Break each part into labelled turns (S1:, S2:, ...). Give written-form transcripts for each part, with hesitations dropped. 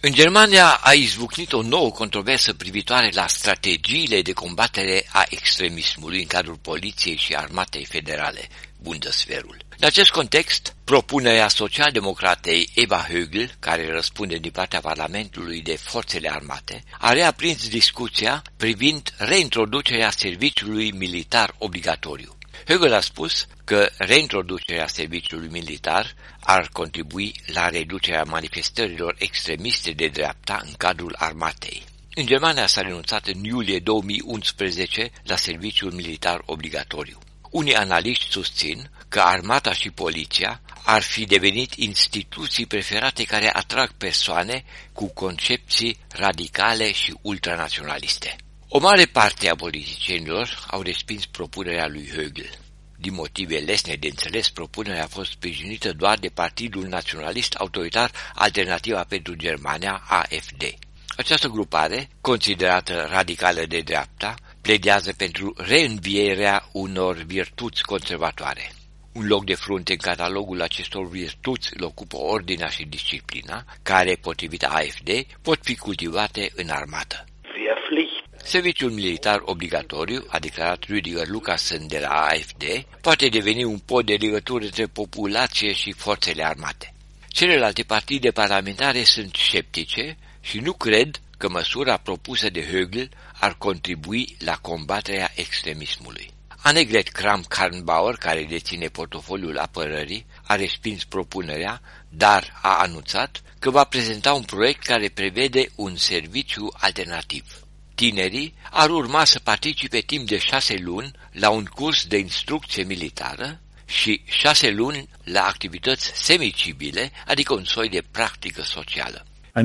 S1: În Germania a izbucnit o nouă controversă privitoare la strategiile de combatere a extremismului în cadrul poliției și armatei federale, Bundeswehrul. În acest context, propunerea social-democratei Eva Högl, care răspunde din partea Parlamentului de forțele armate, a reaprins discuția privind reintroducerea serviciului militar obligatoriu. Högl a spus că reintroducerea serviciului militar ar contribui la reducerea manifestărilor extremiste de dreapta în cadrul armatei. În Germania s-a renunțat în iulie 2011 la serviciul militar obligatoriu. Unii analiști susțin că armata și poliția ar fi devenit instituții preferate care atrag persoane cu concepții radicale și ultranaționaliste. O mare parte a politicienilor au respins propunerea lui Högl. Din motive lesne de înțeles, propunerea a fost sprijinită doar de Partidul Naționalist Autoritar Alternativa pentru Germania, AfD. Această grupare, considerată radicală de dreapta, pledează pentru reînvierea unor virtuți conservatoare. Un loc de frunte în catalogul acestor virtuți îl ocupă ordinea și disciplina, care, potrivit AfD, pot fi cultivate în armată. Serviciul militar obligatoriu, a declarat Rüdiger Lukassen de la AfD, poate deveni un pod de legătură între populație și forțele armate. Celelalte partide parlamentare sunt sceptice și nu cred că măsura propusă de Högl ar contribui la combaterea extremismului. Annegret Kramp-Karrenbauer, care deține portofoliul apărării, a respins propunerea, dar a anunțat că va prezenta un proiect care prevede un serviciu alternativ. Tinerii ar urma să participe timp de 6 luni la un curs de instrucție militară și 6 luni la activități semicivile, adică un soi de practică socială.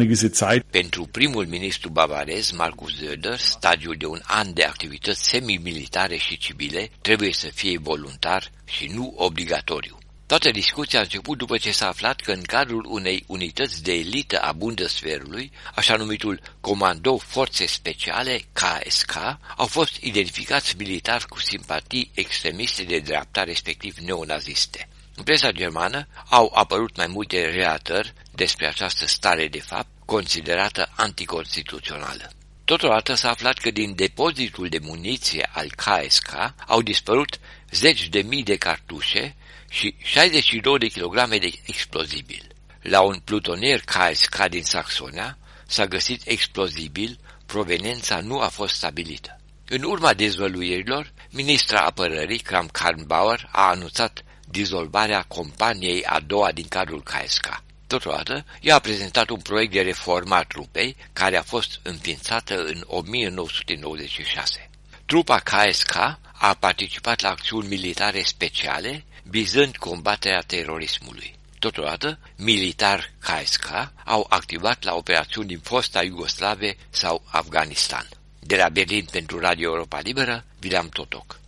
S1: Pentru primul ministru bavarez, Markus Söder, stagiul de un an de activități semimilitare și civile trebuie să fie voluntar și nu obligatoriu. Toată discuția a început după ce s-a aflat că în cadrul unei unități de elită a Bundeswehrului, așa numitul Comando Forțe Speciale, KSK, au fost identificați militari cu simpatii extremiste de dreapta, respectiv neonaziste. În presa germană au apărut mai multe relatări despre această stare de fapt, considerată anticonstituțională. Totodată s-a aflat că din depozitul de muniție al KSK au dispărut 10.000 de cartușe și 62 de kilograme de explozibil. La un plutonier KSK din Saxonia s-a găsit explozibil, proveniența nu a fost stabilită. În urma dezvăluirilor, ministra apărării, Kramp-Karrenbauer, a anunțat dizolvarea companiei a doua din cadrul KSK. Totodată, ea a prezentat un proiect de reformă a trupei, care a fost înființată în 1996. Trupa KSK a participat la acțiuni militare speciale, vizând combaterea terorismului. Totodată, militari KSK au activat la operațiuni din fosta Iugoslave sau Afganistan. De la Berlin pentru Radio Europa Liberă, Vileam Totoc.